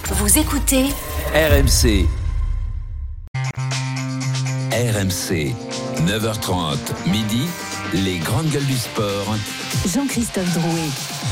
Vous écoutez RMC. RMC, 9h30, midi, les grandes gueules du sport. Jean-Christophe Drouet.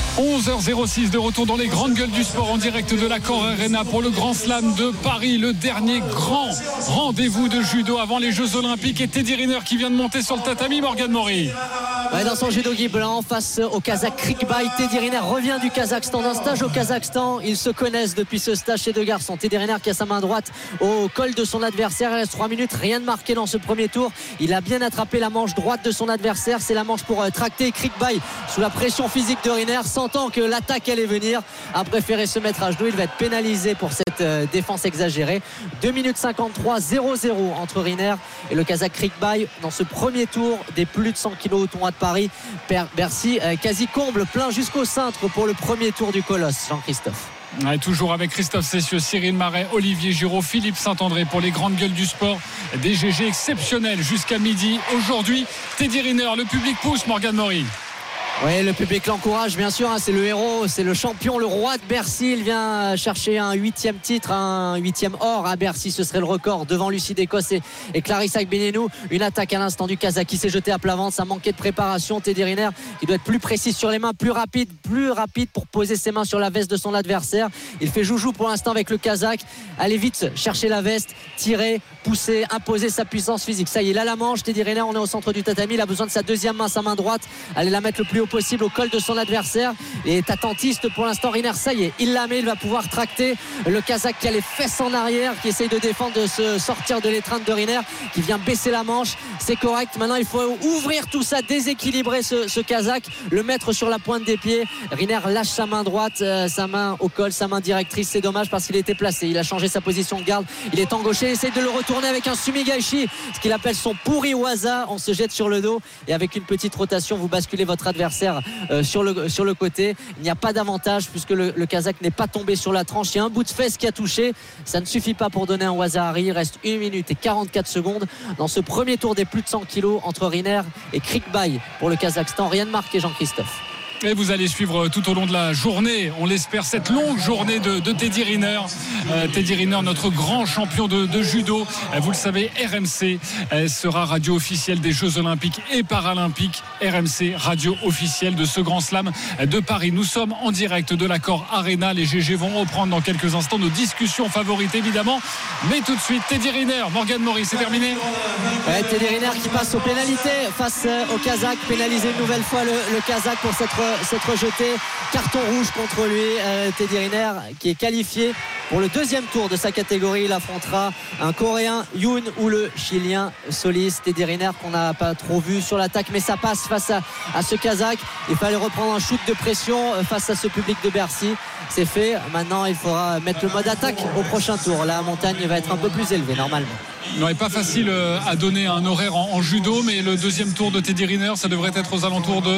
11h06 de retour dans les grandes gueules du sport en direct de l'Accor Arena pour le Grand Slam de Paris, le dernier grand rendez-vous de judo avant les Jeux Olympiques. Et Teddy Riner qui vient de monter sur le tatami, Morgane Maury. Ouais, dans son judo gui blanc face au Kazakh Krikbay. Teddy Riner revient du Kazakhstan d'un stage au Kazakhstan. Ils se connaissent depuis ce stage chez deux garçons. Teddy Riner qui a sa main droite au col de son adversaire. Il reste 3 minutes, rien de marqué dans ce premier tour. Il a bien attrapé la manche droite de son adversaire. C'est la manche pour tracter Krikbay sous la pression physique de Riner, sentant que l'attaque allait venir, a préféré se mettre à genoux. Il va être pénalisé pour cette défense exagérée. 2 minutes 53, 0-0 entre Riner et le Kazakh Krikbay dans ce premier tour des plus de 100 kilos au tournoi de Paris. Bercy quasi comble, plein jusqu'au cintre pour le premier tour du colosse. Jean-Christophe. Ouais, toujours avec Christophe Cessieux, Cyril Marais, Olivier Giraud, Philippe Saint-André pour les grandes gueules du sport. Des GG exceptionnels jusqu'à midi. Aujourd'hui, Teddy Riner, le public pousse, Morgane Maury. Oui, le public l'encourage, bien sûr, hein, c'est le héros, c'est le champion, le roi de Bercy. Il vient chercher un 8e titre, un 8e or à Bercy. Ce serait le record devant Lucie d'Écosse et Clarissa Agbenienou. Une attaque à l'instant du Kazakh qui s'est jeté à plat ventre. Ça manquait de préparation. Teddy Riner qui doit être plus précis sur les mains, plus rapide pour poser ses mains sur la veste de son adversaire. Il fait joujou pour l'instant avec le Kazakh. Allez vite chercher la veste, tirer, pousser, imposer sa puissance physique. Ça y est, il a la manche. Teddy Riner, on est au centre du tatami. Il a besoin de sa deuxième main, sa main droite. Allez la mettre le plus haut possible au col de son adversaire. Et est attentiste pour l'instant Riner. Ça y est, il la met, il va pouvoir tracter le Kazakh qui a les fesses en arrière, qui essaye de défendre, de se sortir de l'étreinte de Riner, qui vient baisser la manche. C'est correct. Maintenant il faut ouvrir tout ça, déséquilibrer ce Kazakh, le mettre sur la pointe des pieds. Riner lâche sa main droite, sa main au col, sa main directrice. C'est dommage parce qu'il était placé, il a changé sa position de garde, il est engauché, il essaye de le retourner avec un sumigaishi, ce qu'il appelle son puriwaza. On se jette sur le dos et avec une petite rotation vous basculez votre adversaire sur le côté. Il n'y a pas d'avantage puisque le Kazakh n'est pas tombé sur la tranche. Il y a un bout de fesse qui a touché, ça ne suffit pas pour donner un wazahari. Il reste 1 minute et 44 secondes dans ce premier tour des plus de 100 kilos entre Riner et Krikbay pour le Kazakhstan. Rien de marqué, Jean-Christophe. Et vous allez suivre tout au long de la journée, on l'espère, cette longue journée de Teddy Riner. Teddy Riner, notre grand champion de judo. Vous le savez, RMC sera radio officielle des Jeux Olympiques et Paralympiques. RMC, radio officielle de ce Grand Slam de Paris. Nous sommes en direct de l'Accor Arena. Les GG vont reprendre dans quelques instants nos discussions favorites, évidemment. Mais tout de suite, Teddy Riner, Morgane Maury, c'est terminé. Teddy Riner qui passe aux pénalités face au Kazakh. Pénalisé une nouvelle fois le Kazakh pour s'être rejeté. Carton rouge contre lui. Teddy Riner qui est qualifié pour le deuxième tour de sa catégorie. Il affrontera un Coréen Yoon ou le Chilien Solis. Teddy Riner qu'on n'a pas trop vu sur l'attaque, mais ça passe face à ce Kazakh. Il fallait reprendre un shoot de pression face à ce public de Bercy. C'est fait. Maintenant il faudra mettre le mode attaque au prochain tour. La montagne va être un peu plus élevée normalement. Non, et pas facile à donner un horaire en judo, mais le deuxième tour de Teddy Riner, ça devrait être aux alentours de...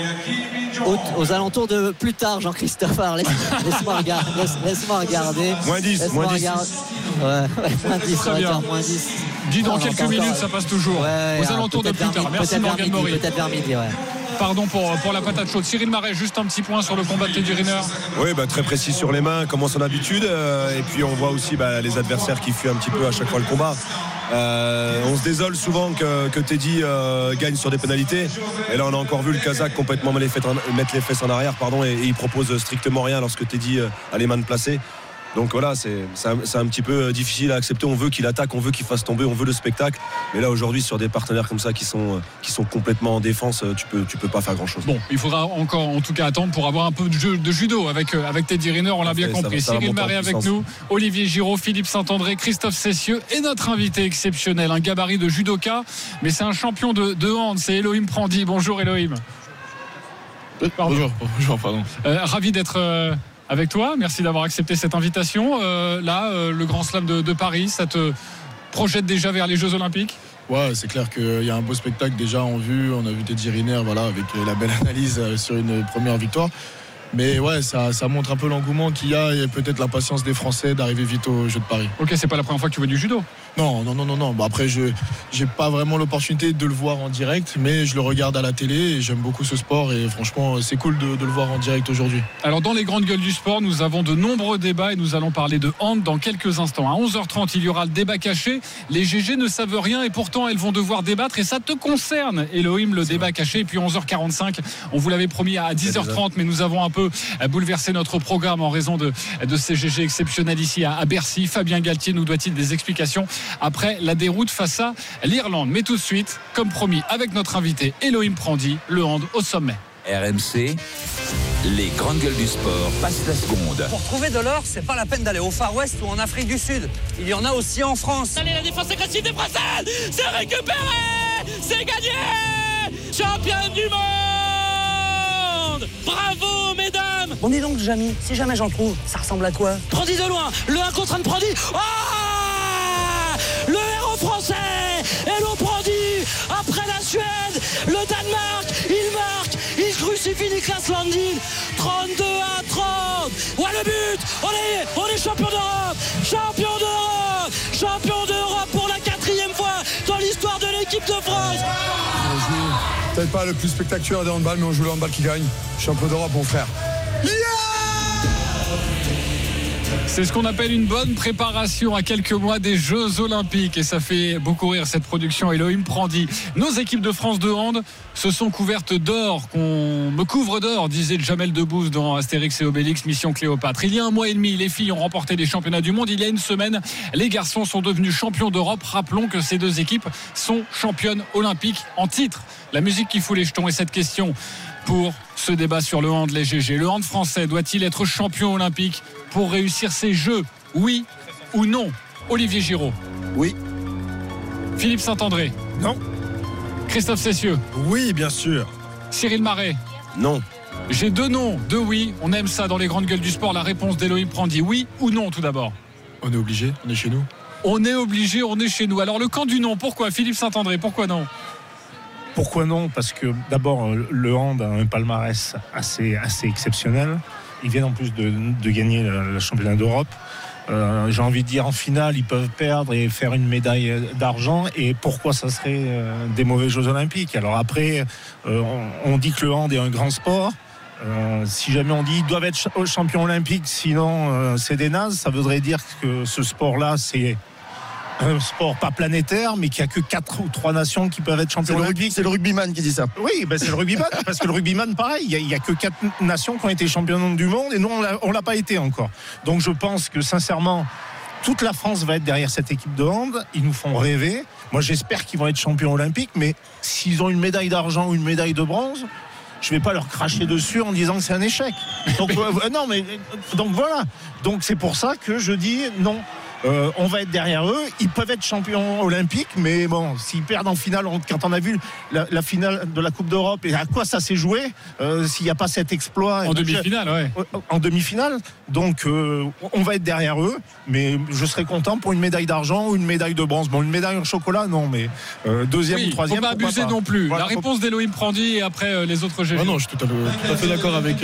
Aux alentours de plus tard, Jean-Christophe. Alors laisse-moi regarder. Moins 10. Ouais, moins 10. Très bien. Moins 10. Dis dans quelques minutes, ça passe toujours. Aux alentours de plus tard. Merci Morgane Maury. Peut-être vers midi, ouais. Pardon pour la patate chaude. Cyril Marais, juste un petit point sur le combat de Teddy Riner. Oui, très précis sur les mains, comme son habitude. Et puis on voit aussi les adversaires qui fuient un petit peu à chaque fois le combat. On se désole souvent que Teddy gagne sur des pénalités. Et là on a encore vu le Kazakh complètement mettre les fesses en arrière, et il propose strictement rien lorsque Teddy a les mains placées. Donc voilà, c'est un petit peu difficile à accepter. On veut qu'il attaque, on veut qu'il fasse tomber, on veut le spectacle. Mais là aujourd'hui, sur des partenaires comme ça qui sont complètement en défense, tu peux pas faire grand chose. Bon, il faudra encore en tout cas attendre pour avoir un peu de judo avec Teddy Riner, on l'a bien compris. Cyril Marais avec nous, Olivier Giraud, Philippe Saint-André, Christophe Cessieux et notre invité exceptionnel, un gabarit de judoka, mais c'est un champion de hand, c'est Elohim Prandi. Bonjour Elohim. Bonjour. Ravi d'être avec toi, merci d'avoir accepté cette invitation. Le Grand Slam de Paris, ça te projette déjà vers les Jeux Olympiques? Ouais, c'est clair qu'il y a un beau spectacle déjà en vue. On a vu Teddy Riner avec la belle analyse sur une première victoire. Mais ouais, ça montre un peu l'engouement qu'il y a et peut-être la patience des Français d'arriver vite au Jeux de Paris. Ok, c'est pas la première fois que tu vois du judo. Non. Bon, après, j'ai pas vraiment l'opportunité de le voir en direct, mais je le regarde à la télé et j'aime beaucoup ce sport et franchement, c'est cool de le voir en direct aujourd'hui. Alors dans les grandes gueules du sport, nous avons de nombreux débats et nous allons parler de hand dans quelques instants. À 11h30, il y aura le débat caché. Les GG ne savent rien et pourtant elles vont devoir débattre et ça te concerne, Elohim, le débat caché. Et puis 11h45, on vous l'avait promis à 10h30, mais nous avons un peu bouleversé notre programme en raison de ces GG exceptionnels ici à Bercy. Fabien Galtier nous doit-il des explications après la déroute face à l'Irlande. Mais tout de suite, comme promis, avec notre invité Elohim Prandi, le hand au sommet. RMC, les grandes gueules du sport passent la seconde. Pour trouver de l'or, c'est pas la peine d'aller au Far West ou en Afrique du Sud. Il y en a aussi en France. Allez, la défense agressive des Françaises, c'est récupéré, c'est gagné, championne du monde. Bravo, mesdames. Bon, dis donc, Jamy, si jamais j'en trouve, ça ressemble à quoi? Prandi de loin, le 1 contre 1 de Prandi. Oh, le héros français, Elo Prandi, après la Suède, le Danemark, il marque, il crucifie Niklas Landin, 32-30. Ouais, le but, on est champion d'Europe, champion d'Europe pour la 4e fois dans l'histoire de l'équipe de France. On joue peut-être pas le plus spectaculaire des handball, mais on joue le handball qui gagne. Champion d'Europe, mon frère. C'est ce qu'on appelle une bonne préparation à quelques mois des Jeux Olympiques et ça fait beaucoup rire cette production. Elohim Prandi. Nos équipes de France de hand se sont couvertes d'or, qu'on me couvre d'or, disait Jamel Debbouze dans Astérix et Obélix, Mission Cléopâtre. Il y a 1 mois et demi, les filles ont remporté les championnats du monde. Il y a 1 semaine, les garçons sont devenus champions d'Europe. Rappelons que ces 2 équipes sont championnes olympiques en titre. La musique qui fout les jetons et cette question pour ce débat sur le hand, les GG. Le hand français doit-il être champion olympique pour réussir ces Jeux? Oui ou non? Olivier Giraud. Oui. Philippe Saint-André. Non. Christophe Cessieux. Oui, bien sûr. Cyril Marais. Non. J'ai 2 noms, 2 oui. On aime ça dans les grandes gueules du sport. La réponse d'Elohim Prandi. Oui ou non tout d'abord? On est obligé, on est chez nous. On est obligé, on est chez nous. Alors le camp du non, pourquoi? Philippe Saint-André, pourquoi non? Pourquoi non? Parce que d'abord, le hand a un palmarès assez exceptionnel. Ils viennent en plus de gagner le championnat d'Europe. J'ai envie de dire, en finale, ils peuvent perdre et faire une médaille d'argent. Et pourquoi ça serait des mauvais Jeux Olympiques? Alors après, on dit que le hand est un grand sport. Si jamais on dit qu'ils doivent être champions olympiques, sinon c'est des nazes, ça voudrait dire que ce sport-là, c'est un sport pas planétaire, mais qu'il n'y a que 4 ou 3 nations qui peuvent être champions olympiques. C'est le rugbyman qui dit ça. Oui, ben c'est le rugbyman, parce que le rugbyman, pareil, il n'y a que 4 nations qui ont été championnes du monde, et nous, on l'a pas été encore. Donc je pense que, sincèrement, toute la France va être derrière cette équipe de hand. Ils nous font rêver. Moi, j'espère qu'ils vont être champions olympiques, mais s'ils ont une médaille d'argent ou une médaille de bronze, je vais pas leur cracher dessus en disant que c'est un échec. Donc donc voilà. Donc c'est pour ça que je dis non. On va être derrière eux. Ils peuvent être champions olympiques, mais bon, s'ils perdent en finale, quand on a vu la finale de la Coupe d'Europe et à quoi ça s'est joué, s'il n'y a pas cet exploit en demi-finale, ouais. En demi-finale, donc on va être derrière eux, mais je serais content pour une médaille d'argent ou une médaille de bronze. Bon, une médaille en chocolat, non, mais deuxième ou troisième. Faut pas abuser non plus. Voilà, la réponse d'Elohim Prandi et après les autres GG. Ah non, je suis tout à fait d'accord avec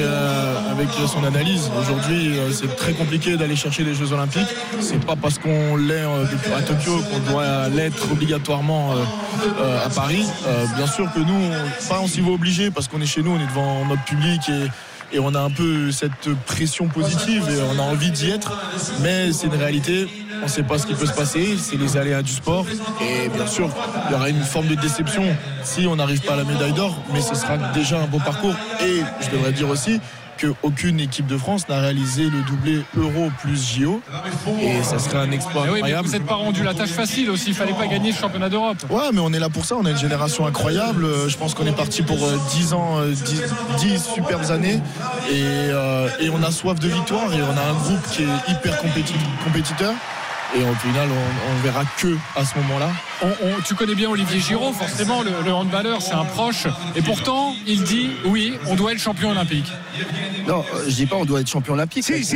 son analyse. Aujourd'hui, c'est très compliqué d'aller chercher les Jeux Olympiques. C'est pas parce qu'on l'est à Tokyo qu'on doit l'être obligatoirement à Paris. Bien sûr que nous, on s'y va obligé parce qu'on est chez nous, on est devant notre public et on a un peu cette pression positive et on a envie d'y être, mais c'est une réalité. On ne sait pas ce qui peut se passer, c'est les aléas du sport et bien sûr il y aura une forme de déception si on n'arrive pas à la médaille d'or, mais ce sera déjà un beau parcours. Et je devrais dire aussi qu'aucune équipe de France n'a réalisé le doublé Euro plus JO et ça serait un exploit incroyable. Oui, mais vous n'êtes pas rendu la tâche facile aussi, il ne fallait pas gagner le championnat d'Europe. Ouais, mais on est là pour ça, on a une génération incroyable, je pense qu'on est parti pour 10 ans, 10 superbes années et on a soif de victoire et on a un groupe qui est hyper compétiteur Et au final, on verra que à ce moment-là. Tu connais bien Olivier Giraud, forcément, le handballeur, c'est un proche. Et pourtant, il dit oui, on doit être champion olympique. Non, je dis pas on doit être champion olympique. Si,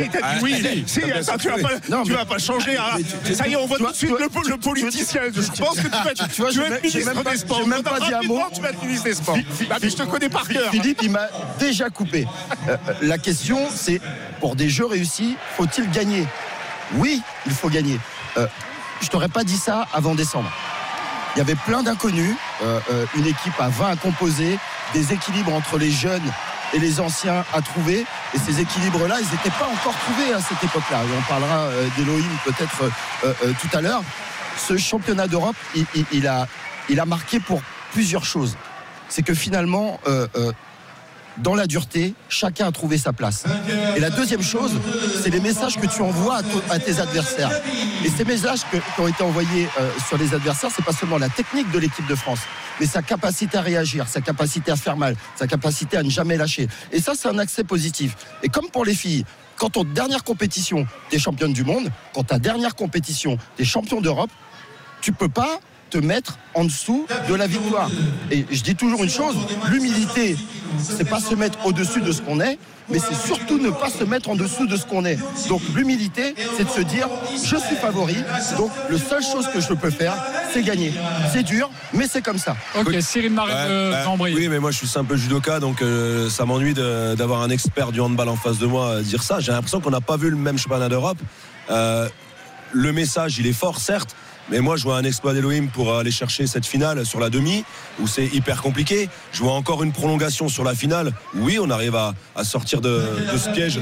tu vas pas changer. Ça y est, on voit tout de suite le politicien. Je pense que tu vas être ministre des Sports. J'ai même pas dit un mot. Tu vas être ministre des Sports. Je te connais par cœur. Philippe, il m'a déjà coupé. La question, c'est pour des jeux réussis, faut-il gagner ? Oui, il faut gagner. Je t'aurais pas dit ça avant décembre. Il y avait plein d'inconnus, une équipe à 20 à composer, des équilibres entre les jeunes et les anciens à trouver. Et ces équilibres-là, ils n'étaient pas encore trouvés à cette époque-là. Et on parlera d'Elohim peut-être tout à l'heure. Ce championnat d'Europe, il a marqué pour plusieurs choses. C'est que finalement, dans la dureté, chacun a trouvé sa place. Et la deuxième chose, c'est les messages que tu envoies à tes adversaires. Et ces messages qui ont été envoyés sur les adversaires, c'est pas seulement la technique de l'équipe de France, mais sa capacité à réagir, sa capacité à faire mal, sa capacité à ne jamais lâcher. Et ça, c'est un accès positif. Et comme pour les filles, quand ton dernière compétition, t'es championne du monde, quand ta dernière compétition, t'es champion d'Europe, tu peux pas te mettre en dessous de la victoire. Et je dis toujours une chose, l'humilité, c'est pas se mettre au-dessus de ce qu'on est, mais c'est surtout ne pas se mettre en dessous de ce qu'on est. Donc l'humilité, c'est de se dire, je suis favori, donc la seule chose que je peux faire, c'est gagner. C'est dur, mais c'est comme ça. Ok, Cyril Marais-Cambry. Oui, mais moi je suis simple judoka, donc ça m'ennuie d'avoir un expert du handball en face de moi dire ça. J'ai l'impression qu'on n'a pas vu le même championnat d'Europe. Le message, il est fort, certes, mais moi je vois un exploit d'Elohim pour aller chercher cette finale sur la demi où c'est hyper compliqué. Je vois encore une prolongation sur la finale. Oui, on arrive à sortir de ce piège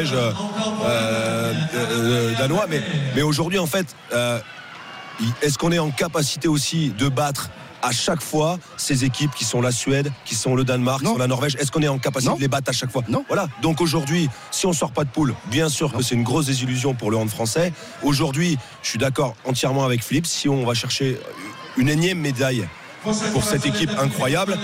danois, mais aujourd'hui en fait est-ce qu'on est en capacité aussi de battre à chaque fois ces équipes qui sont la Suède, qui sont le Danemark, qui sont la Norvège? Est-ce qu'on est en capacité de les battre à chaque fois? Non. Voilà. Donc aujourd'hui, si on sort pas de poule, bien sûr que c'est une grosse désillusion pour le hand français. Aujourd'hui, je suis d'accord entièrement avec Philippe. Si on va chercher une énième médaille pour cette équipe incroyable,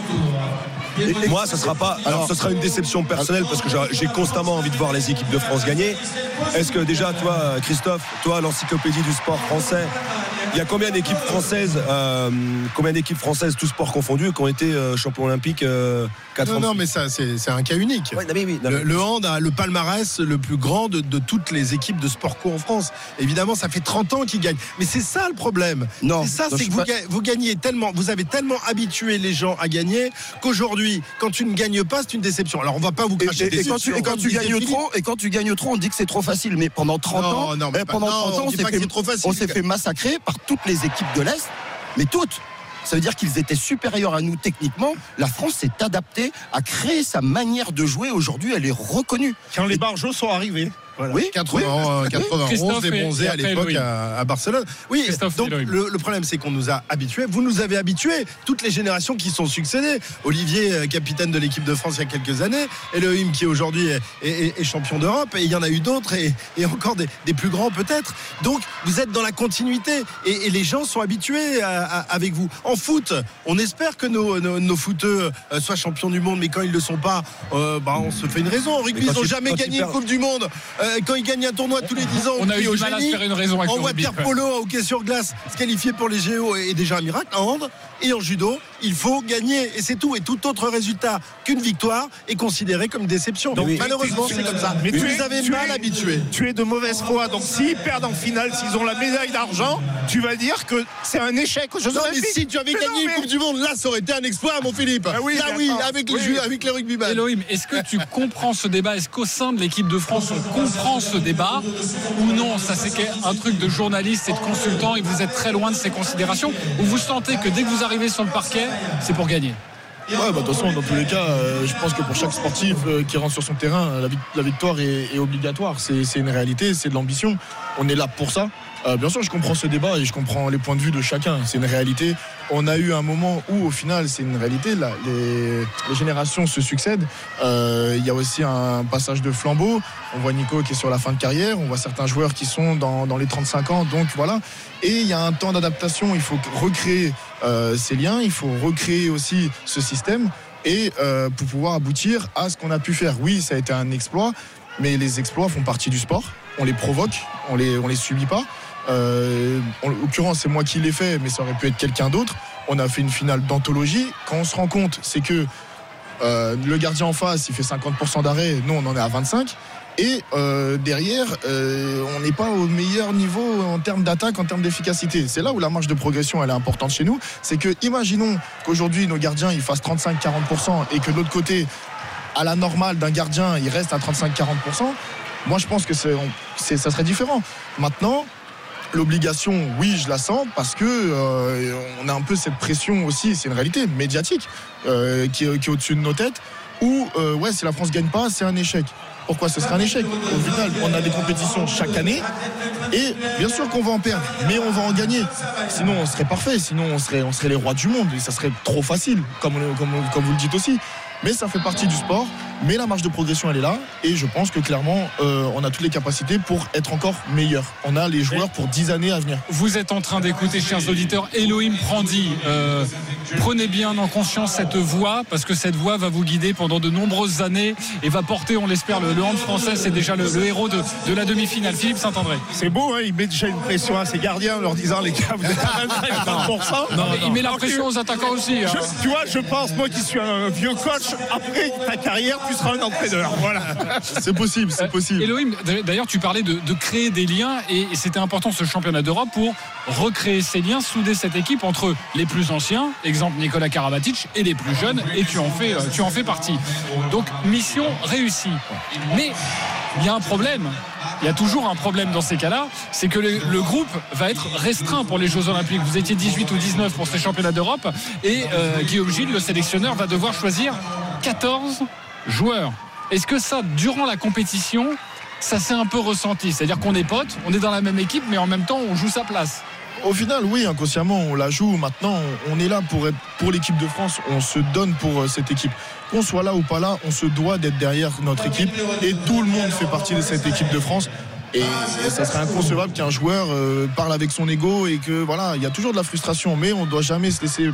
moi, ce sera pas. Alors, ce sera une déception personnelle parce que j'ai constamment envie de voir les équipes de France gagner. Est-ce que déjà, toi, Christophe, toi, l'encyclopédie du sport français, il y a combien d'équipes françaises, tous sports confondus, qui ont été champions olympiques 4 ans? Non, mais ça, c'est un cas unique. Ouais, Le hand a le palmarès le plus grand de toutes les équipes de sport co en France. Évidemment, ça fait 30 ans qu'ils gagnent. Mais c'est ça le problème. Non. C'est ça, c'est que vous gagnez tellement, vous avez tellement habitué les gens à gagner qu'aujourd'hui, quand tu ne gagnes pas, c'est une déception. Alors, on va pas vous cracher dessus. Et quand tu gagnes trop, on dit que c'est trop facile. Mais pendant 30 ans, on s'est fait massacrer par toutes les équipes de l'Est, mais toutes. Ça veut dire qu'ils étaient supérieurs à nous techniquement. La France s'est adaptée à créer sa manière de jouer. Aujourd'hui, elle est reconnue. Quand les Barjots sont arrivés. Voilà. Oui, 91 des bronzés à l'époque à Barcelone. Oui, donc le problème c'est qu'on nous a habitués. Vous nous avez habitués, toutes les générations qui sont succédées. Olivier, capitaine de l'équipe de France il y a quelques années, Elohim qui aujourd'hui est champion d'Europe, et il y en a eu d'autres et encore des plus grands peut-être. Donc vous êtes dans la continuité et les gens sont habitués avec vous. En foot, on espère que nos footeux soient champions du monde, mais quand ils ne le sont pas, on se fait une raison. En rugby, ils n'ont jamais gagné une Coupe du Monde. Quand ils gagnent un tournoi tous les 10 ans, on a eu du mal à se faire une raison avec en le rugby. water polo, en hockey sur glace, se qualifier pour les JO est déjà un miracle. En hand et en judo, il faut gagner et c'est tout. Et tout autre résultat qu'une victoire est considéré comme une déception. Donc malheureusement, c'est comme ça. Mais tu les avais mal habitués. Tu es de mauvaise foi. Donc s'ils perdent en finale, s'ils ont la médaille d'argent, tu vas dire que c'est un échec. Non, mais si tu avais gagné une Coupe du Monde, là, ça aurait été un exploit, mon Philippe. Avec les rugbyman. Elohim, est-ce que tu comprends ce débat? Est-ce qu'au sein de l'équipe de France, on comprend ce débat ou non? Ça, c'est un truc de journaliste et de consultant et vous êtes très loin de ces considérations, ou vous sentez que dès que vous arrivez sur le parquet, c'est pour gagner? De toute façon, dans tous les cas, je pense que pour chaque sportif qui rentre sur son terrain, la victoire est obligatoire. C'est une réalité, c'est de l'ambition. On est là pour ça. Bien sûr, je comprends ce débat et je comprends les points de vue de chacun. C'est une réalité. On a eu un moment où, au final, c'est une réalité. Là, les générations se succèdent. Il y a aussi un passage de flambeau. On voit Nico qui est sur la fin de carrière. On voit certains joueurs qui sont dans les 35 ans. Donc voilà. Et il y a un temps d'adaptation. Il faut recréer ces liens. Il faut recréer aussi ce système. Et pour pouvoir aboutir à ce qu'on a pu faire. Oui, ça a été un exploit. Mais les exploits font partie du sport. On les provoque. On les subit pas. En l'occurrence, c'est moi qui l'ai fait, mais ça aurait pu être quelqu'un d'autre. On a fait une finale d'anthologie. Quand on se rend compte, c'est que le gardien en face, il fait 50% d'arrêt. Nous, on en est à 25%. Et derrière, on n'est pas au meilleur niveau en termes d'attaque, en termes d'efficacité. C'est là où la marge de progression elle est importante chez nous. C'est que, imaginons qu'aujourd'hui nos gardiens ils fassent 35-40% et que de l'autre côté, à la normale d'un gardien, il reste à 35-40%. Moi, je pense que ça serait différent. Maintenant, l'obligation, oui, je la sens parce que on a un peu cette pression aussi. C'est une réalité médiatique qui est au-dessus de nos têtes. Où si la France gagne pas, c'est un échec. Pourquoi ce serait un échec? Au final, on a des compétitions chaque année et bien sûr qu'on va en perdre, mais on va en gagner. Sinon, on serait parfait. Sinon, on serait les rois du monde et ça serait trop facile, comme vous le dites aussi. Mais ça fait partie du sport. Mais la marge de progression, elle est là. Et je pense que clairement, on a toutes les capacités pour être encore meilleur. On a les joueurs pour 10 années à venir. Vous êtes en train d'écouter, chers auditeurs, Elohim Prandi. Prenez bien en conscience cette voix, parce que cette voix va vous guider pendant de nombreuses années et va porter, on l'espère, le hand français. C'est déjà le héros de la demi-finale. Philippe Saint-André. C'est beau, hein, il met déjà une pression à ses gardiens en leur disant les gars, vous êtes à 25%. Non, il met la pression aux attaquants aussi. Hein. Tu vois, je pense, moi qui suis un vieux coach, après ta carrière, tu seras un entraîneur. Voilà. C'est possible, c'est possible. Elohim, d'ailleurs, tu parlais de créer des liens et c'était important ce championnat d'Europe pour recréer ces liens, souder cette équipe entre les plus anciens, exemple Nicolas Karabatic, et les plus jeunes, et tu en fais partie. Donc, mission réussie. Mais il y a un problème. Il y a toujours un problème dans ces cas-là, c'est que le groupe va être restreint pour les Jeux Olympiques. Vous étiez 18 ou 19 pour ces championnats d'Europe et Guillaume Gilles, le sélectionneur, va devoir choisir 14 joueurs. Est-ce que ça, durant la compétition, ça s'est un peu ressenti? C'est-à-dire qu'on est potes, on est dans la même équipe, mais en même temps, on joue sa place. Au final, oui, inconsciemment, on la joue. Maintenant, on est là pour l'équipe de France. On se donne pour cette équipe. Qu'on soit là ou pas là, on se doit d'être derrière notre équipe. Et tout le monde fait partie de cette équipe de France. Et ça serait inconcevable qu'un joueur parle avec son ego et que voilà, il y a toujours de la frustration. Mais on ne doit jamais se laisser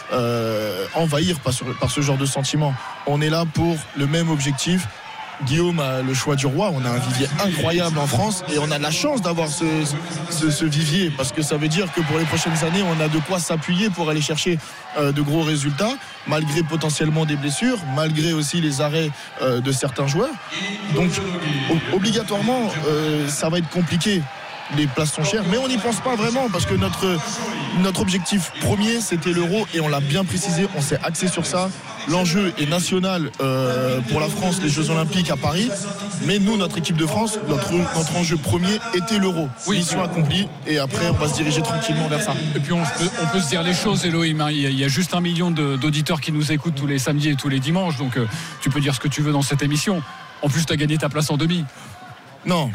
envahir par ce genre de sentiment. On est là pour le même objectif. Guillaume a le choix du roi, on a un vivier incroyable en France et on a la chance d'avoir ce vivier parce que ça veut dire que pour les prochaines années on a de quoi s'appuyer pour aller chercher de gros résultats malgré potentiellement des blessures, malgré aussi les arrêts de certains joueurs. Donc obligatoirement ça va être compliqué. Les places sont chères, mais on n'y pense pas vraiment parce que notre objectif premier c'était l'Euro et on l'a bien précisé, on s'est axé sur ça. L'enjeu est national pour la France, les Jeux Olympiques à Paris, mais nous, notre équipe de France, notre enjeu premier était l'Euro. Oui, mission accomplie et après on va se diriger tranquillement vers ça. Et puis on peut se dire les choses, Elohim, hein. Il y a juste 1 million d'auditeurs qui nous écoutent tous les samedis et tous les dimanches, donc tu peux dire ce que tu veux dans cette émission. En plus, tu as gagné ta place en demi. Non.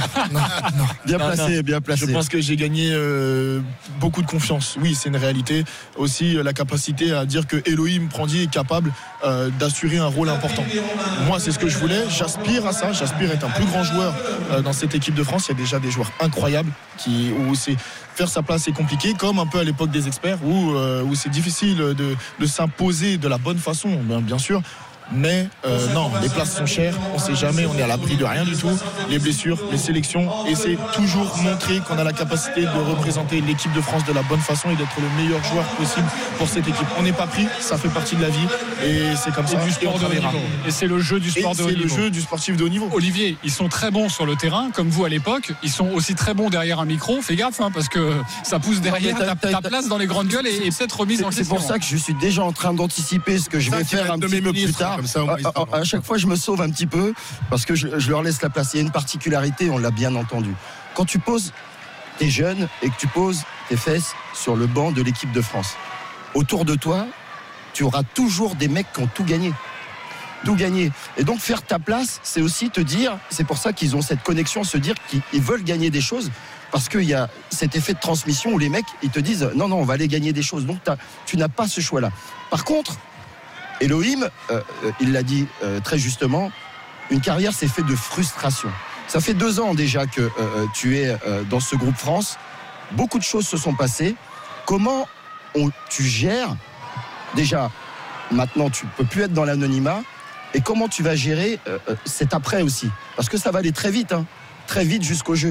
Bien placé. Je pense que j'ai gagné beaucoup de confiance. Oui, c'est une réalité. Aussi, la capacité à dire que Elohim Prandi est capable d'assurer un rôle important. Moi, c'est ce que je voulais. J'aspire à ça. J'aspire à être un plus grand joueur dans cette équipe de France. Il y a déjà des joueurs incroyables où c'est faire sa place est compliqué, comme un peu à l'époque des experts, où c'est difficile de s'imposer de la bonne façon, bien sûr. Mais non, les places sont chères, on ne sait jamais, on est à l'abri de rien du tout. Les blessures, les sélections, et c'est toujours montrer qu'on a la capacité de représenter l'équipe de France de la bonne façon et d'être le meilleur joueur possible pour cette équipe. On n'est pas pris, ça fait partie de la vie et c'est comme ça. Du sport de haut niveau. Et c'est le jeu du sport de haut niveau. C'est le jeu du sportif de haut niveau. Olivier, ils sont très bons sur le terrain, comme vous à l'époque. Ils sont aussi très bons derrière un micro. Fais gaffe, hein, parce que ça pousse derrière ta place dans les grandes gueules et peut-être remise en question. C'est pour ça que je suis déjà en train d'anticiper ce que je vais faire un petit peu plus tard. À chaque fois, je me sauve un petit peu parce que je leur laisse la place. Il y a une particularité, on l'a bien entendu. Quand tu poses tes jeunes et que tu poses tes fesses sur le banc de l'équipe de France, autour de toi, tu auras toujours des mecs qui ont tout gagné. Tout gagné. Et donc, faire ta place, c'est aussi te dire, c'est pour ça qu'ils ont cette connexion, se dire qu'ils veulent gagner des choses. Parce qu'il y a cet effet de transmission où les mecs, ils te disent non, on va aller gagner des choses. Donc, tu n'as pas ce choix-là. Par contre, Elohim, il l'a dit très justement, une carrière c'est fait de frustration. Ça fait 2 ans déjà que tu es dans ce groupe France. Beaucoup de choses se sont passées. Comment tu gères déjà, maintenant tu ne peux plus être dans l'anonymat, et comment tu vas gérer cet après aussi? Parce que ça va aller très vite, hein, très vite jusqu'au jeu.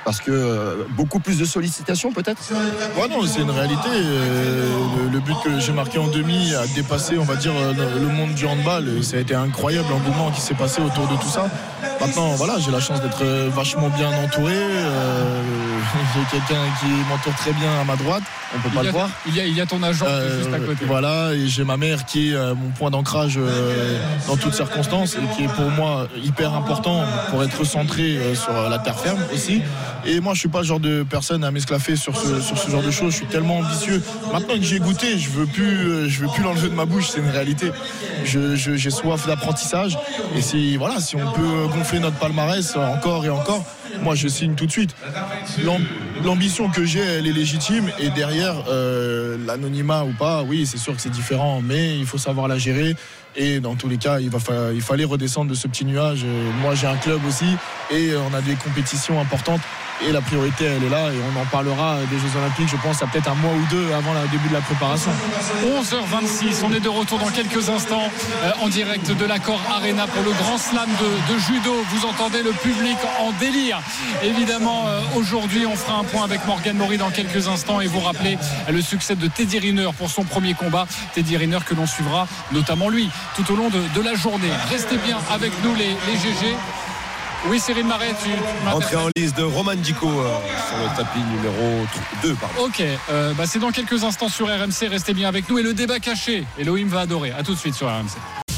Parce que beaucoup plus de sollicitations peut-être. Ouais, non, c'est une réalité. Le but que j'ai marqué en demi a dépassé, on va dire, le monde du handball. Et ça a été un incroyable engouement qui s'est passé autour de tout ça. Maintenant, voilà, j'ai la chance d'être vachement bien entouré. J'ai quelqu'un qui m'entoure très bien à ma droite. On peut pas le voir. Il y a ton agent juste à côté. Voilà, et j'ai ma mère qui est mon point d'ancrage dans toutes circonstances et qui est pour moi hyper important pour être centré sur la terre ferme aussi. Et moi, je suis pas le genre de personne à m'esclaffer sur ce genre de choses. Je suis tellement ambitieux. Maintenant que j'ai goûté, je veux plus l'enlever de ma bouche. C'est une réalité. J'ai soif d'apprentissage. Et si on peut gonfler notre palmarès encore et encore, moi je signe tout de suite. L'ambition que j'ai, elle est légitime, et derrière l'anonymat ou pas, oui, c'est sûr que c'est différent, mais il faut savoir la gérer. Et dans tous les cas, il fallait redescendre de ce petit nuage. Moi, j'ai un club aussi, et on a des compétitions importantes, et la priorité, elle est là, et on en parlera des Jeux Olympiques, je pense, à peut-être un mois ou deux avant le début de la préparation. 11h26, on est de retour dans quelques instants en direct de l'Accor Arena pour le grand slam de judo. Vous entendez le public en délire. Évidemment, aujourd'hui, on fera un point avec Morgane Maury dans quelques instants, et vous rappeler le succès de Teddy Riner pour son premier combat. Teddy Riner que l'on suivra, notamment lui, tout au long de la journée. Restez bien avec nous les GG. Oui, Cyril Marais, tu entrée en liste de Roman Dico sur le tapis numéro 2. Pardon. Ok, c'est dans quelques instants sur RMC. Restez bien avec nous. Et le débat caché, Elohim va adorer. A tout de suite sur RMC.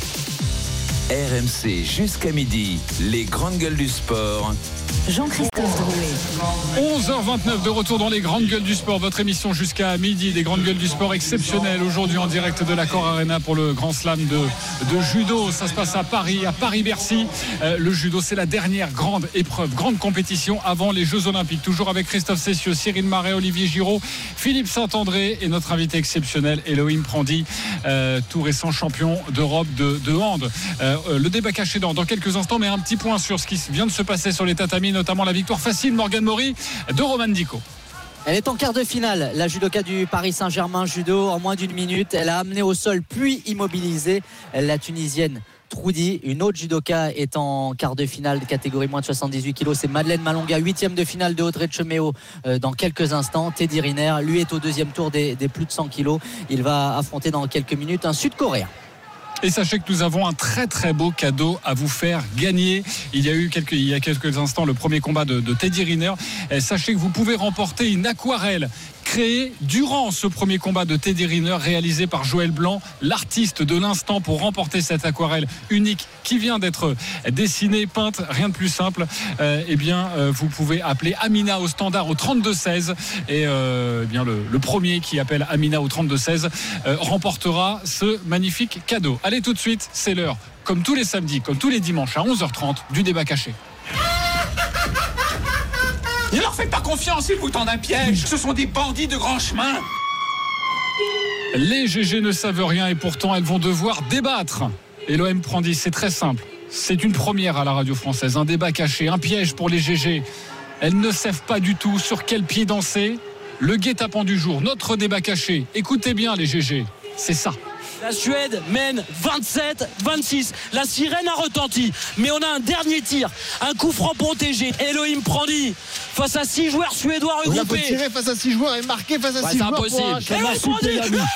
RMC jusqu'à midi, les grandes gueules du sport. Jean-Christophe Drouet. 11h29 de retour dans les grandes gueules du sport, votre émission jusqu'à midi, des grandes gueules du sport exceptionnelles aujourd'hui en direct de l'Accor Arena pour le grand slam de judo. Ça se passe à Paris-Bercy. Le judo, c'est la dernière grande épreuve, grande compétition avant les Jeux Olympiques. Toujours avec Christophe Cessieux, Cyril Marais, Olivier Giraud, Philippe Saint-André et notre invité exceptionnel Elohim Prandi, tout récent champion d'Europe de hand. Le débat caché dans quelques instants, mais un petit point sur ce qui vient de se passer sur les tatamis, notamment la victoire facile, Morgane Maury, de Roman Dico. Elle est en quart de finale, la judoka du Paris Saint-Germain judo, en moins d'une minute. Elle a amené au sol puis immobilisé la Tunisienne Troudi. Une autre judoka est en quart de finale, catégorie moins de 78 kg. C'est Madeleine Malonga, 8e de finale de Audrey Cheméo dans quelques instants. Teddy Riner, lui, est au deuxième tour des plus de 100 kg. Il va affronter dans quelques minutes un Sud-Coréen. Et sachez que nous avons un très très beau cadeau à vous faire gagner. Il y a quelques instants le premier combat de Teddy Riner. Sachez que vous pouvez remporter une aquarelle créée durant ce premier combat de Teddy Riner, réalisé par Joël Blanc, l'artiste de l'instant, pour remporter cette aquarelle unique qui vient d'être dessinée, peinte, rien de plus simple. Vous pouvez appeler Amina au standard au 32-16 et le premier qui appelle Amina au 32-16 remportera ce magnifique cadeau. Allez, tout de suite, c'est l'heure, comme tous les samedis, comme tous les dimanches à 11h30, du débat caché. Ne leur faites pas confiance, ils vous tendent un piège. Ce sont des bandits de grand chemin. Les GG ne savent rien et pourtant elles vont devoir débattre. Elohim Prandi, c'est très simple. C'est une première à la radio française. Un débat caché, un piège pour les GG. Elles ne savent pas du tout sur quel pied danser. Le guet-apens du jour, notre débat caché. Écoutez bien les GG, c'est ça. La Suède mène 27-26. La sirène a retenti. Mais on a un dernier tir. Un coup franc protégé. Elohim Prandi face à 6 joueurs suédois regroupés. On a pu tirer face à 6 joueurs et marquer face à 6 joueurs. C'est impossible. Elohim Prandi, le but.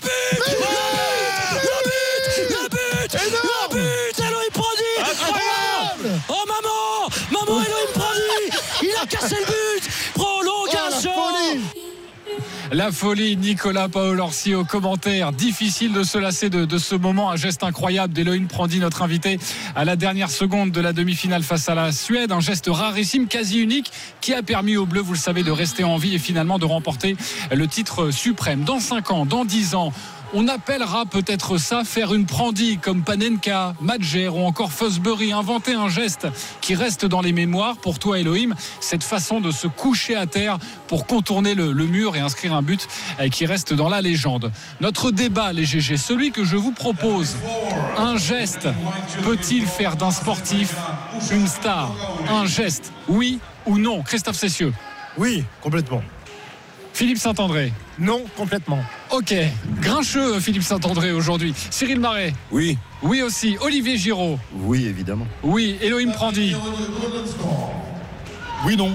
Elohim Prandi. Incroyable. Oh maman Elohim Prandi. Il a cassé le but. Prolongation. La folie, Nicolas Paolorsi au commentaire. Difficile de se lasser de ce moment. Un geste incroyable d'Elohim Prandi, notre invité, à la dernière seconde de la demi-finale face à la Suède. Un geste rarissime, quasi unique, qui a permis aux Bleus, vous le savez, de rester en vie et finalement de remporter le titre suprême. Dans 5 ans, dans 10 ans, on appellera peut-être ça faire une Prandi, comme Panenka, Madjer ou encore Fosbury. Inventer un geste qui reste dans les mémoires. Pour toi, Elohim, cette façon de se coucher à terre pour contourner le mur et inscrire un but qui reste dans la légende. Notre débat, les GG, celui que je vous propose, un geste peut-il faire d'un sportif une star? Un geste, oui ou non? Christophe Cessieux. Oui, complètement. Philippe Saint-André. Non, complètement. Ok, grincheux Philippe Saint-André aujourd'hui. Cyril Marais. Oui. Oui aussi. Olivier Giraud. Oui, évidemment. Oui. Elohim Prandi. Oui, non.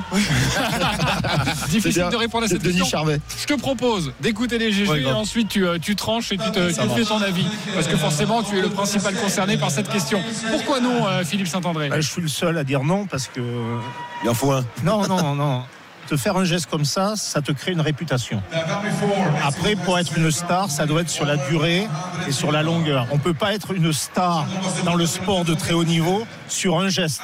Difficile de répondre à cette question. Charvet. Je te propose d'écouter les GG et ensuite tu tranches et tu fais ton avis. Parce que forcément, tu es le principal concerné par cette question. Pourquoi non, Philippe Saint-André ? Je suis le seul à dire non parce que. Il en faut un. Non. Te faire un geste comme ça te crée une réputation. Après, pour être une star, ça doit être sur la durée et sur la longueur. On ne peut pas être une star dans le sport de très haut niveau sur un geste.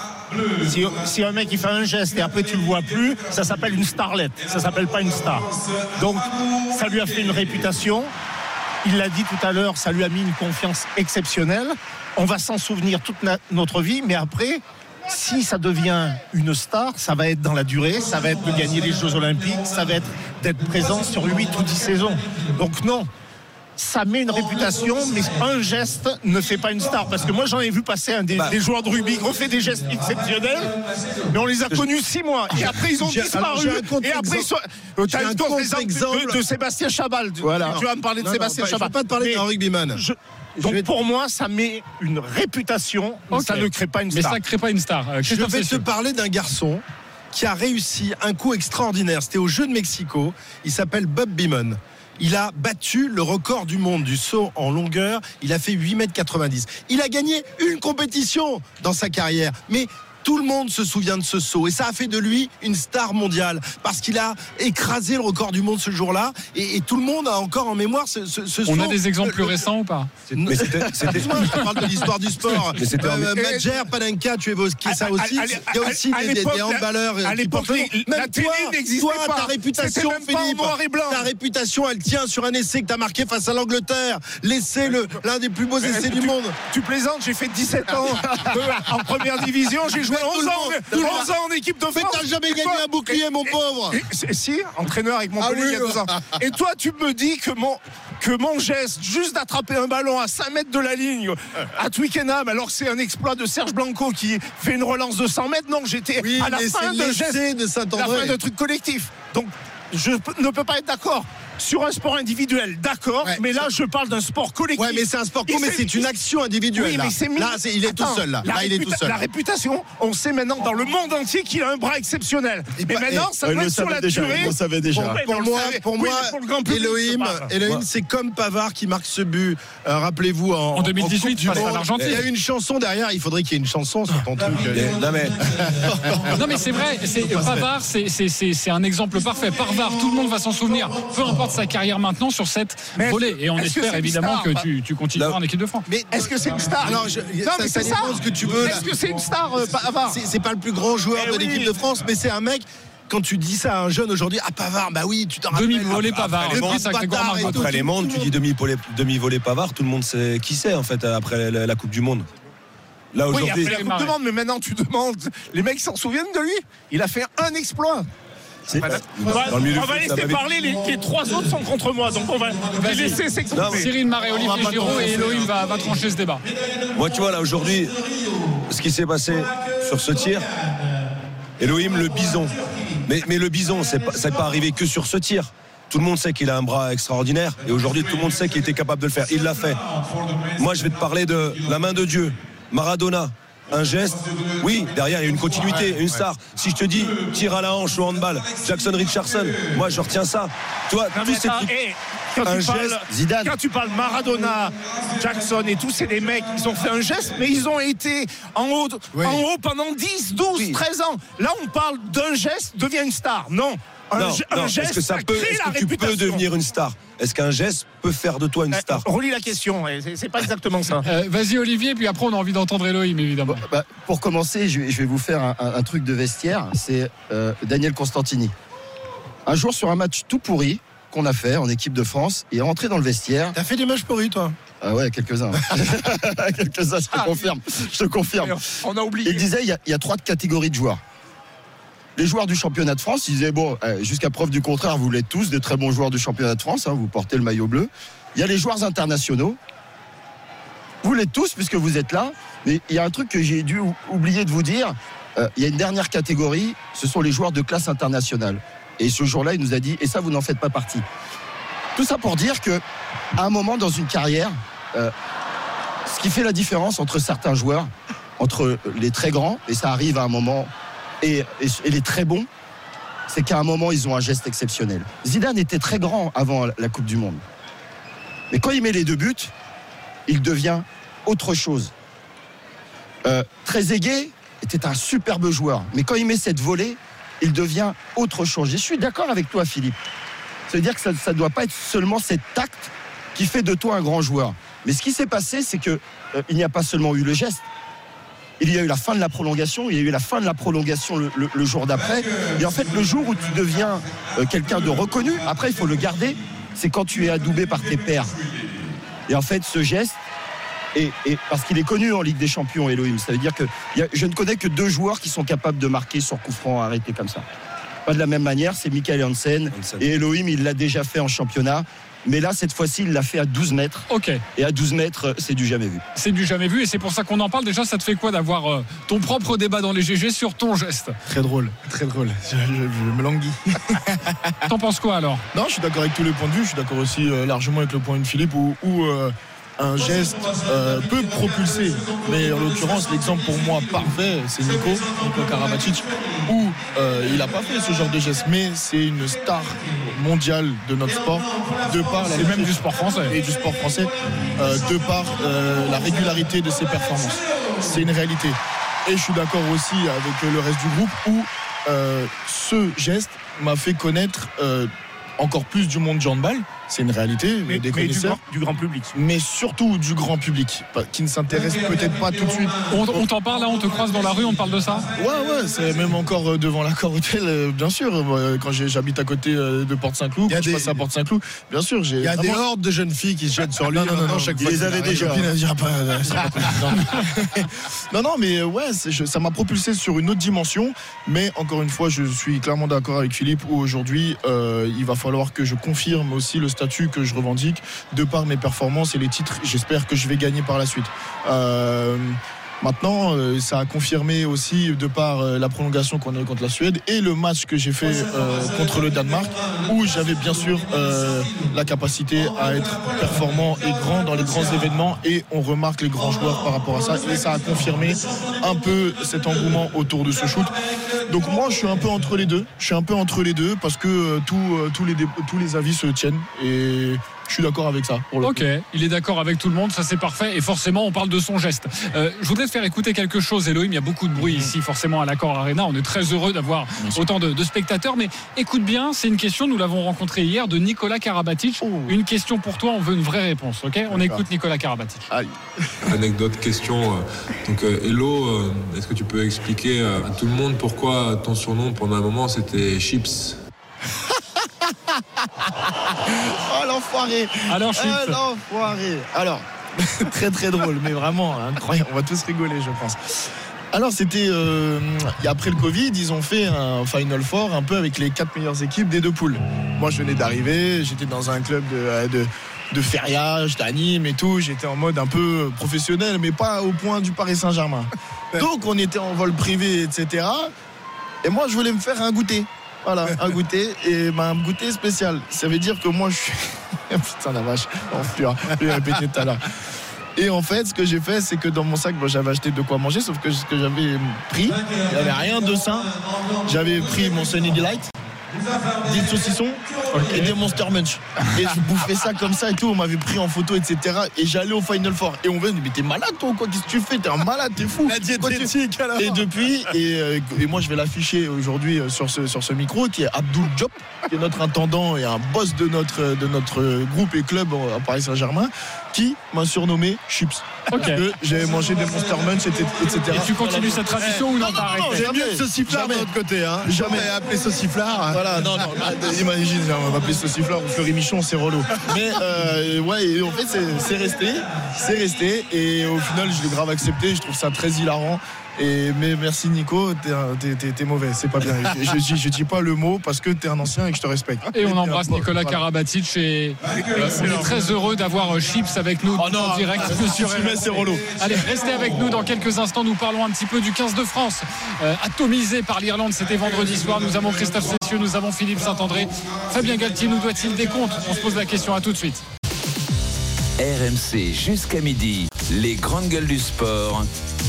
Si un mec il fait un geste et après tu le vois plus, ça s'appelle une starlette. Ça s'appelle pas une star. Donc, ça lui a fait une réputation. Il l'a dit tout à l'heure, ça lui a mis une confiance exceptionnelle. On va s'en souvenir toute notre vie, mais après, si ça devient une star, ça va être dans la durée, ça va être de gagner les Jeux Olympiques, ça va être d'être présent sur 8 ou 10 saisons. Donc non, ça met une réputation, mais un geste ne fait pas une star. Parce que moi, j'en ai vu passer des joueurs de rugby qui ont fait des gestes exceptionnels, mais on les a connus 6 mois. Et après, ils ont disparu. Et après, tu as un exemple de Sébastien Chabal. Voilà. Tu vas me parler de Sébastien Chabal. Je ne vais pas te parler d'un rugbyman. Donc pour moi, ça met une réputation, ça ne crée pas une star. Mais ça ne crée pas une star. Je vais te parler d'un garçon qui a réussi un coup extraordinaire. C'était aux Jeux de Mexico. Il s'appelle Bob Beamon. Il a battu le record du monde du saut en longueur. Il a fait 8,90 m. Il a gagné une compétition dans sa carrière. Mais tout le monde se souvient de ce saut et ça a fait de lui une star mondiale parce qu'il a écrasé le record du monde ce jour-là et tout le monde a encore en mémoire ce saut. On a des exemples plus récents ou pas ? Mais c'était je te parle de l'histoire du sport. Madjer, Panenka, tu évoquais ça aussi. Il y a aussi des handballeurs. À l'époque, la télé n'existait pas. Ta réputation, Philippe, ta réputation, elle tient sur un essai que tu as marqué face à l'Angleterre. L'essai, l'un des plus beaux essais du monde. Tu plaisantes, j'ai fait 17 ans en première division, j'ai joué 11 ans en équipe de France. Mais t'as jamais gagné un bouclier, mon pauvre. Si, entraîneur avec Montpellier il y a 2 ans. Et toi, tu me dis que mon geste, juste d'attraper un ballon à 5 mètres de la ligne à Twickenham, alors que c'est un exploit de Serge Blanco qui fait une relance de 100 mètres, non, j'étais à la fin de geste, de Saint-André. La fin de truc collectif. Donc, je ne peux pas être d'accord. Sur un sport individuel, d'accord, mais là je parle d'un sport collectif. Ouais, mais c'est un sport collectif, mais c'est une action individuelle. Oui, mais là, il est tout seul. Là, il est tout seul. La réputation, on sait maintenant dans le monde entier qu'il a un bras exceptionnel. Mais maintenant, ça doit être sur la durée. On savait déjà. Pour moi, Elohim, c'est comme Pavard qui marque ce but. Rappelez-vous en 2018 face à l'Argentine. Il y a une chanson derrière. Il faudrait qu'il y ait une chanson sur ton truc. Non, mais c'est vrai. Pavard, c'est un exemple parfait. Pavard, tout le monde va s'en souvenir. Peu importe sa carrière maintenant sur cette volée et on espère évidemment que tu continueras en équipe de France. Mais est-ce que c'est une star? Alors, ça dépend ce que tu veux. Est-ce que c'est une star, Pavard? C'est pas le plus grand joueur de l'équipe de France, mais c'est un mec. Quand tu dis ça à un jeune aujourd'hui, Pavard, bah oui, tu t'en rappelles. Demi-volée Pavard. Après les mondes, tu dis demi-volée Pavard, tout le monde sait qui c'est en fait après la Coupe du Monde. Là aujourd'hui. Oui, après la Coupe du Monde, mais maintenant tu demandes, les mecs s'en souviennent de lui. Il a fait un exploit. On va laisser parler, les 3 autres sont contre moi, donc on va les laisser s'exprimer. Cyril Marais, Olivier Giraud et Elohim va trancher ce débat. Moi, tu vois, là aujourd'hui, ce qui s'est passé sur ce tir, Elohim, le bison. Mais le bison, c'est pas arrivé que sur ce tir. Tout le monde sait qu'il a un bras extraordinaire et aujourd'hui, tout le monde sait qu'il était capable de le faire. Il l'a fait. Moi, je vais te parler de la main de Dieu, Maradona. Un geste, oui, derrière il y a une continuité, une star. Si je te dis tir à la hanche au handball, Jackson Richardson, moi je retiens ça. Toi, tous ces trucs. Zidane. Quand tu parles Maradona, Jackson et tous, c'est des mecs, ils ont fait un geste, mais ils ont été en haut pendant 10, 12, 13 ans. Là, on parle d'un geste, devient une star. Non. Un geste, est-ce que tu peux devenir une star? Est-ce qu'un geste peut faire de toi une star? Relis la question, c'est pas exactement ça. Vas-y Olivier, puis après on a envie d'entendre Elohim évidemment. Pour commencer, je vais vous faire un truc de vestiaire. C'est Daniel Constantini. Un jour sur un match tout pourri qu'on a fait en équipe de France, il est rentré dans le vestiaire. T'as fait des matchs pourris toi? Ah ouais, quelques-uns. Quelques-uns, je te confirme. On a oublié. Il disait, il y a 3 catégories de joueurs. Les joueurs du championnat de France, ils disaient, jusqu'à preuve du contraire, vous l'êtes tous, des très bons joueurs du championnat de France, vous portez le maillot bleu. Il y a les joueurs internationaux. Vous l'êtes tous, puisque vous êtes là. Mais il y a un truc que j'ai dû oublier de vous dire. Il y a une dernière catégorie, ce sont les joueurs de classe internationale. Et ce jour-là, il nous a dit, et ça, vous n'en faites pas partie. Tout ça pour dire qu'à un moment dans une carrière, ce qui fait la différence entre certains joueurs, entre les très grands, et ça arrive à un moment et les très bons, c'est qu'à un moment, ils ont un geste exceptionnel. Zidane était très grand avant la Coupe du Monde. Mais quand il met les 2 buts, il devient autre chose. Trezeguet était un superbe joueur. Mais quand il met cette volée, il devient autre chose. Je suis d'accord avec toi, Philippe. Ça veut dire que ça ne doit pas être seulement cet acte qui fait de toi un grand joueur. Mais ce qui s'est passé, c'est qu'il n'y a pas seulement eu le geste. Il y a eu la fin de la prolongation, il y a eu la fin de la prolongation le jour d'après. Et en fait, le jour où tu deviens quelqu'un de reconnu, après, il faut le garder, c'est quand tu es adoubé par tes pairs. Et en fait, ce geste, et parce qu'il est connu en Ligue des Champions, Elohim, ça veut dire que je ne connais que 2 joueurs qui sont capables de marquer sur coup franc arrêté comme ça. Pas de la même manière, c'est Michael Hansen. Et Elohim, il l'a déjà fait en championnat. Mais là, cette fois-ci, il l'a fait à 12 mètres. Ok. Et à 12 mètres, c'est du jamais vu. C'est du jamais vu et c'est pour ça qu'on en parle. Déjà, ça te fait quoi d'avoir ton propre débat dans les GG sur ton geste? Très drôle, très drôle. Je me languis. T'en penses quoi alors? Non, je suis d'accord avec tous les points de vue. Je suis d'accord aussi largement avec le point de Philippe où un geste peut propulser. Mais en l'occurrence, l'exemple pour moi parfait, c'est Nico Karabatic, où il n'a pas fait ce genre de geste. Mais c'est une star mondiale de notre sport, de par et même du sport français. Et du sport français, de par la régularité de ses performances. C'est une réalité. Et je suis d'accord aussi avec le reste du groupe où ce geste m'a fait connaître encore plus du monde du handball. C'est une réalité, mais du grand public. Mais surtout du grand public, qui ne s'intéresse peut-être pas tout de suite. On t'en parle là, on te croise dans la rue, on te parle de ça? Ouais, c'est même encore devant l'accord hôtel, bien sûr. Quand j'habite à côté de Port-Saint-Cloud, quand je passe à Port-Saint-Cloud, bien sûr. Il y a des hordes de jeunes filles qui se jettent sur lui. Non, chaque il fois les avait déjà. Non, mais ouais, ça m'a propulsé sur une autre dimension. Mais encore une fois, je suis clairement d'accord avec Philippe où aujourd'hui, il va falloir que je confirme aussi le statut que je revendique de par mes performances et les titres. J'espère que je vais gagner par la suite. Maintenant, ça a confirmé aussi de par la prolongation qu'on a eu contre la Suède et le match que j'ai fait contre le Danemark, où j'avais bien sûr la capacité à être performant et grand dans les grands événements, et on remarque les grands joueurs par rapport à ça, et ça a confirmé un peu cet engouement autour de ce shoot. Donc moi, je suis un peu entre les deux. Parce que tous les avis se tiennent, et je suis d'accord avec ça. Ok, il est d'accord avec tout le monde, ça c'est parfait. Et forcément, on parle de son geste. Je voudrais te faire écouter quelque chose, Elohim. Il y a beaucoup de bruit ici, forcément, à l'Accor Arena. On est très heureux d'avoir autant de spectateurs. Mais écoute bien, c'est une question, nous l'avons rencontré hier, de Nicolas Karabatic. Une question pour toi, on veut une vraie réponse. Ok, on écoute Nicolas Karabatic. Anecdote, question. Donc, Hello, est-ce que tu peux expliquer à tout le monde pourquoi ton surnom pendant un moment c'était Chips? Oh l'enfoiré. Alors Alors très très drôle, mais vraiment incroyable. On va tous rigoler, je pense. Alors c'était après le Covid, ils ont fait un Final Four un peu avec les 4 meilleures équipes des 2 poules. Moi je venais d'arriver, j'étais dans un club de fériage, d'anime et tout. J'étais en mode un peu professionnel, mais pas au point du Paris Saint-Germain. Donc on était en vol privé, etc. Et moi je voulais me faire un goûter. Voilà, un goûter, et un goûter spécial. Ça veut dire que moi je suis... Putain la vache, je l'ai répété tout à l'heure. Et en fait, ce que j'ai fait, c'est que dans mon sac, j'avais acheté de quoi manger, sauf que ce que j'avais pris, il n'y avait rien de sain. J'avais pris mon Sunny Delight, 10 saucissons et des Monster Munch. Et je bouffais ça comme ça et tout. On m'avait pris en photo, etc. Et j'allais au Final Four. Et on me dit, mais t'es malade toi, quoi? Qu'est-ce que tu fais? T'es un malade, t'es fou. La diététique alors. Et depuis, et moi je vais l'afficher aujourd'hui sur ce micro, qui est Abdul Diop, qui est notre intendant et un boss de notre groupe et club à Paris Saint-Germain, qui m'a surnommé Chips. Parce que j'avais mangé des Monster Munch, etc. Et tu continues cette tradition ou non? C'est mieux que sauciflard de l'autre côté, hein. Jamais appelé sauciflard. Voilà, non, imagine, on va m'appeler sauciflard ou Fleury-Michon, c'est relou. Mais ouais, en fait, c'est resté. Et au final, je l'ai grave accepté. Je trouve ça très hilarant. Mais merci Nico, t'es mauvais, c'est pas bien. Je dis pas le mot parce que t'es un ancien et que je te respecte. Et on embrasse Nicolas Karabatic et on est très heureux d'avoir Chips avec nous en direct sur RMC. C'est relou. Allez, restez avec nous dans quelques instants. Nous parlons un petit peu du 15 de France, atomisé par l'Irlande. C'était vendredi soir. Nous avons Christophe Cessieux, nous avons Philippe Saint-André. Fabien Galtier nous doit-il des comptes? On se pose la question, à tout de suite. RMC jusqu'à midi, les grandes gueules du sport.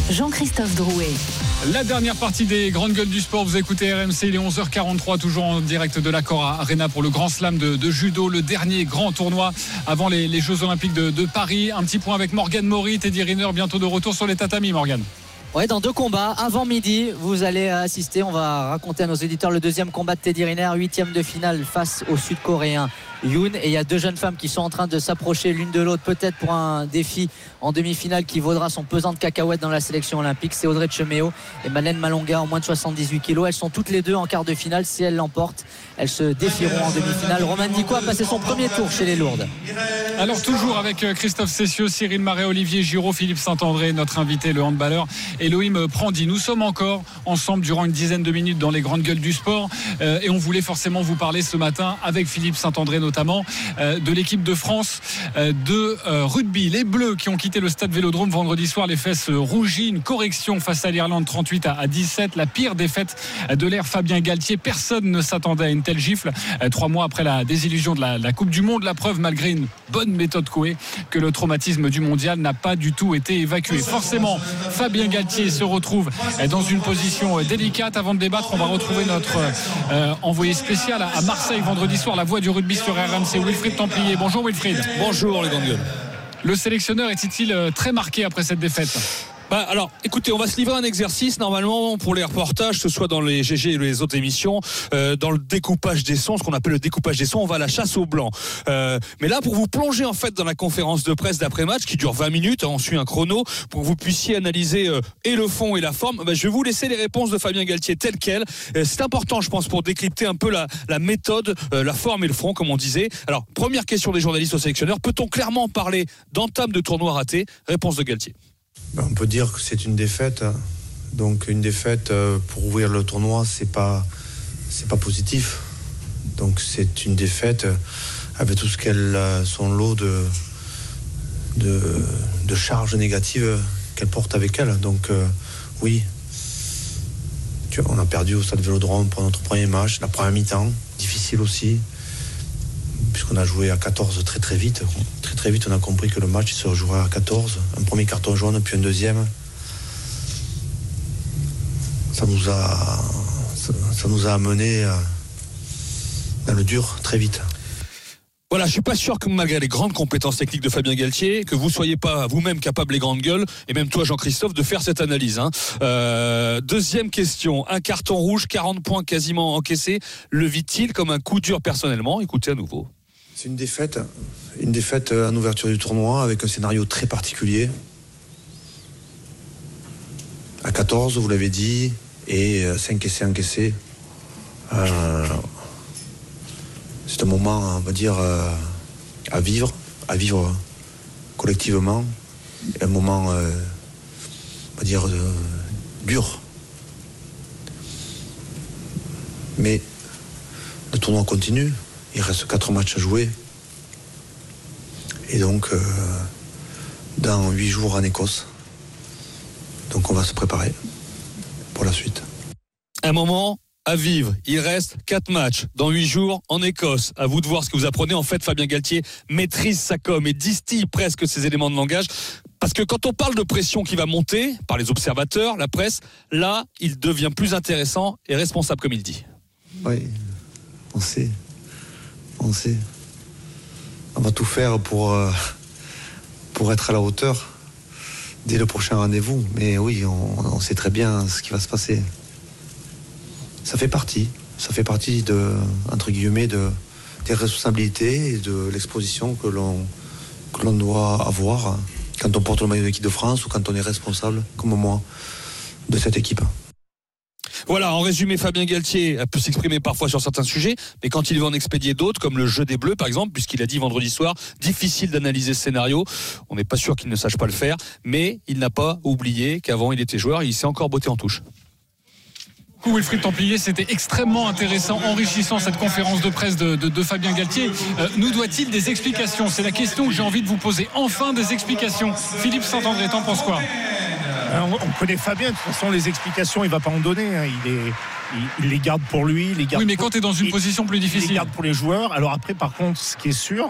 Jean-Christophe Drouet. La dernière partie des grandes gueules du sport, vous écoutez RMC, il est 11h43, toujours en direct de l'Accor Arena pour le Grand Slam de judo, le dernier grand tournoi avant les Jeux Olympiques de Paris. Un petit point avec Morgane Maury, Teddy Riner, bientôt de retour sur les tatamis, Morgane. Ouais, dans 2 combats, avant midi, vous allez assister, on va raconter à nos éditeurs le deuxième combat de Teddy Riner, 8e de finale face au Sud-Coréen Yoon. Et il y a 2 jeunes femmes qui sont en train de s'approcher l'une de l'autre, peut-être pour un défi en demi-finale qui vaudra son pesant de cacahuètes dans la sélection olympique. C'est Audrey Cheméo et Malène Malonga en moins de 78 kilos. Elles sont toutes les deux en quart de finale. Si elles l'emportent, elles se défieront en demi-finale. Romane Nico a passé son premier tour chez les lourdes. Alors toujours avec Christophe Cessieux, Cyril Marais, Olivier Giraud, Philippe Saint-André, notre invité, le handballeur Elohim Prandi. Nous sommes encore ensemble durant une dizaine de minutes dans les grandes gueules du sport et on voulait forcément vous parler ce matin avec Philippe Saint-André notamment de l'équipe de France de rugby. Les Bleus qui ont quitté le stade Vélodrome vendredi soir, les fesses rougies, une correction face à l'Irlande 38-17, la pire défaite de l'ère Fabien Galtier. Personne ne s'attendait à une telle gifle 3 mois après la désillusion de la Coupe du Monde. La preuve, malgré une bonne méthode Coué, que le traumatisme du mondial n'a pas du tout été évacué. Forcément, Fabien Galtier se retrouve dans une position délicate. Avant de débattre, on va retrouver notre envoyé spécial à Marseille vendredi soir, la voix du rugby sur RMC, Wilfried Templier. Bonjour Wilfried. Bonjour les grandes gueules. Le sélectionneur est-il très marqué après cette défaite ? Alors, écoutez, on va se livrer un exercice normalement pour les reportages, que ce soit dans les GG et les autres émissions, dans le découpage des sons, ce qu'on appelle le découpage des sons, on va à la chasse au blanc. Mais là, pour vous plonger en fait dans la conférence de presse d'après-match qui dure 20 minutes, on suit un chrono, pour que vous puissiez analyser et le fond et la forme, je vais vous laisser les réponses de Fabien Galtier telles quelles. C'est important, je pense, pour décrypter un peu la méthode, la forme et le fond, comme on disait. Alors, première question des journalistes au sélectionneur, peut-on clairement parler d'entame de tournoi raté ? Réponse de Galtier. On peut dire que c'est une défaite. Donc une défaite pour ouvrir le tournoi, c'est pas positif. Donc c'est une défaite avec tout ce qu'elle son lot de charges négatives qu'elle porte avec elle. Donc oui, on a perdu au stade Vélodrome pour notre premier match, la première mi-temps, difficile aussi, puisqu'on a joué à 14 très très vite. Très vite, on a compris que le match se rejouerait à 14. Un premier carton jaune, puis un deuxième. Ça nous a amené dans le dur très vite. Voilà, je suis pas sûr que malgré les grandes compétences techniques de Fabien Galtier, que vous soyez pas vous-même capable, les grandes gueules, et même toi Jean-Christophe, de faire cette analyse. Deuxième question, un carton rouge, 40 points quasiment encaissés, le vit-il comme un coup dur personnellement ? Écoutez à nouveau. C'est une défaite en ouverture du tournoi avec un scénario très particulier. À 14, vous l'avez dit, et 5 essais encaissés. C'est un moment, on va dire, à vivre collectivement. Un moment, on va dire, dur. Mais le tournoi continue. Il reste 4 matchs à jouer. Et donc, dans 8 jours en Écosse. Donc, on va se préparer pour la suite. Un moment à vivre. Il reste 4 matchs dans 8 jours en Écosse. À vous de voir ce que vous apprenez. En fait, Fabien Galtier maîtrise sa com et distille presque ses éléments de langage. Parce que quand on parle de pression qui va monter par les observateurs, la presse, là, il devient plus intéressant et responsable, comme il dit. Oui, on sait. On va tout faire pour être à la hauteur dès le prochain rendez-vous. Mais oui, on sait très bien ce qui va se passer. Ça fait partie entre guillemets, des responsabilités et de l'exposition que l'on doit avoir quand on porte le maillot de l'équipe de France ou quand on est responsable, comme moi, de cette équipe. Voilà, en résumé, Fabien Galtier peut s'exprimer parfois sur certains sujets, mais quand il veut en expédier d'autres, comme le jeu des Bleus par exemple, puisqu'il a dit vendredi soir, difficile d'analyser ce scénario, on n'est pas sûr qu'il ne sache pas le faire, mais il n'a pas oublié qu'avant il était joueur et il s'est encore botté en touche. Wilfried Templier, c'était extrêmement intéressant, enrichissant cette conférence de presse de Fabien Galtier. Nous doit-il des explications ? C'est la question que j'ai envie de vous poser. Enfin des explications. Philippe Saint-André, t'en penses quoi ? On connaît Fabien, de toute façon les explications il va pas en donner, il les garde pour lui, oui, mais quand tu es dans une position plus difficile, il les garde pour les joueurs. Alors après par contre ce qui est sûr,